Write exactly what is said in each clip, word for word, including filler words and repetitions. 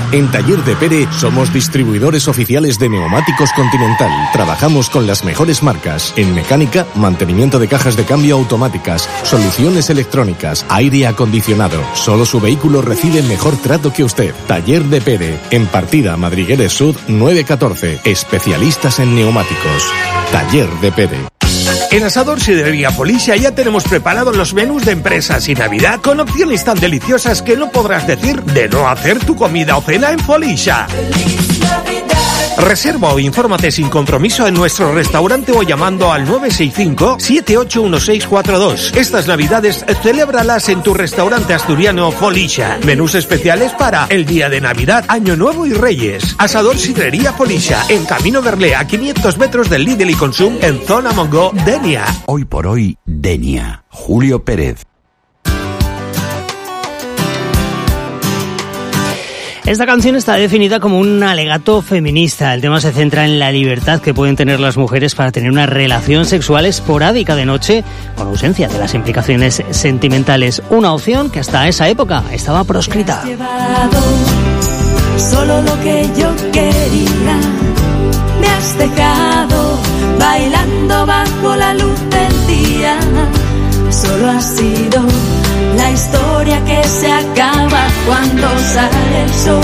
En Taller de Pere somos distribuidores oficiales de neumáticos Continental. Trabajamos con las mejores marcas en mecánica, mantenimiento de cajas de cambio automáticas, soluciones electrónicas, aire acondicionado. Solo su vehículo recibe mejor trato que usted. Taller de Pere, en Partida Madrigueres Sud nueve catorce. Especialistas en neumáticos. Taller de Pere. En Asador Sidrería Folixa ya tenemos preparados los menús de empresas y Navidad con opciones tan deliciosas que no podrás decir de no hacer tu comida o cena en Folixa. Reserva o infórmate sin compromiso en nuestro restaurante o llamando al nueve seis cinco, siete ocho uno seis cuatro dos. Estas Navidades celébralas en tu restaurante asturiano Folixa. Menús especiales para el día de Navidad, Año Nuevo y Reyes. Asador Sidrería Folixa, en Camino Berlea, a quinientos metros del Lidl y Consum, en zona Mongo, Denia. Hoy por hoy, Denia. Julio Pérez. Esta canción está definida como un alegato feminista. El tema se centra en la libertad que pueden tener las mujeres para tener una relación sexual esporádica de noche con ausencia de las implicaciones sentimentales. Una opción que hasta esa época estaba proscrita. Me has llevado solo lo que yo quería. Me has dejado bailando bajo la luz del día. Solo ha sido la historia que se acaba cuando sale el sol.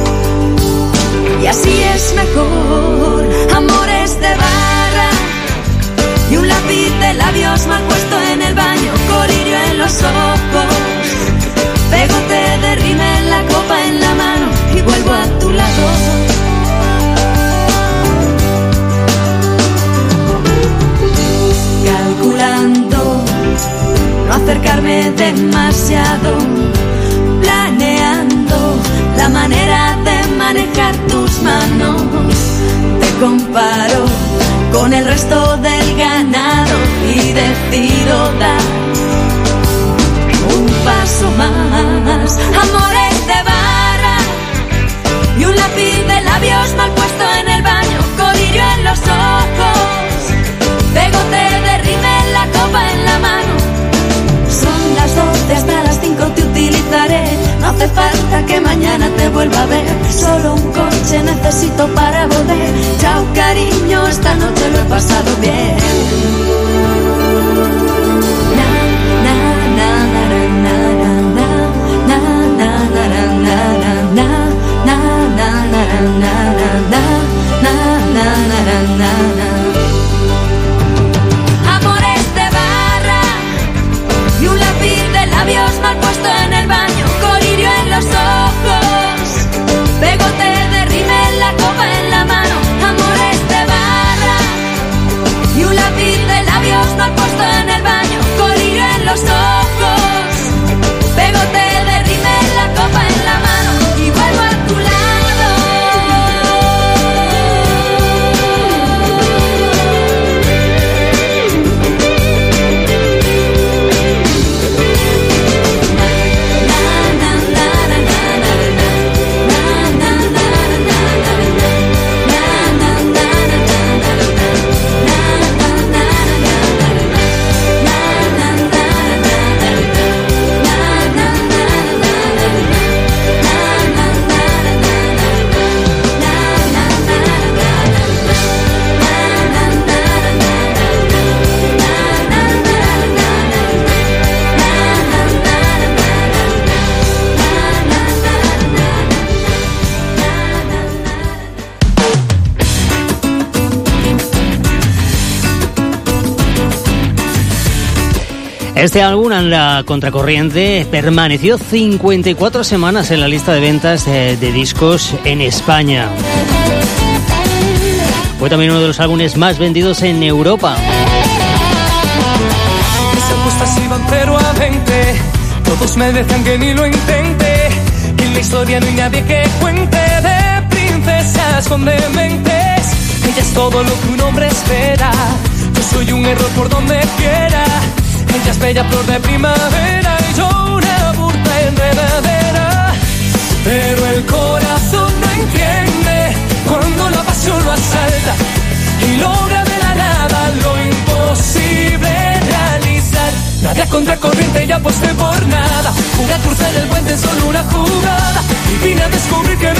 Y así es mejor, amores de barra y un lápiz de labios mal puesto en el baño, colirio en los ojos, pegote de rímel, la copa en la mano y vuelvo a tu lado. Calculando no acercarme demasiado, planeando la manera de manejar tus manos. Te comparo con el resto del ganado y decido dar un paso más. Amores de barra y un lápiz de labios mal puesto en el baño, colirio en los ojos, pegote de rímel, la copa en la mano. Son las doce, hasta las cinco te utilizaré. No hace falta que mañana te vuelva a ver. Solo un coche necesito para volver. Chao cariño, esta noche lo he pasado bien. Amores de barra y un lápiz de labios mal puesto en el baño, colirio en los ojos, pegote de rímel, la copa en la mano. Amores de barra y un lápiz de labios mal puesto en el baño, colirio en los ojos, pegote de rímel, la copa en la mano y vuelvo a tu lado. Este álbum, en la contracorriente, permaneció cincuenta y cuatro semanas en la lista de ventas de, de discos en España. Fue también uno de los álbumes más vendidos en Europa. Mis apuestas iban cero a veinte, todos me decían que ni lo intente, que en la historia no hay nadie que cuente de princesas con dementes. Ella es todo lo que un hombre espera, yo soy un error por donde quiera. Ella es bella flor de primavera y yo una burda enredadera. Pero el corazón no entiende cuando la pasión lo asalta y logra de la nada lo imposible realizar. Nadie a contracorriente y aposté por nada, una cruzar el puente en solo una jugada y vine a descubrir que me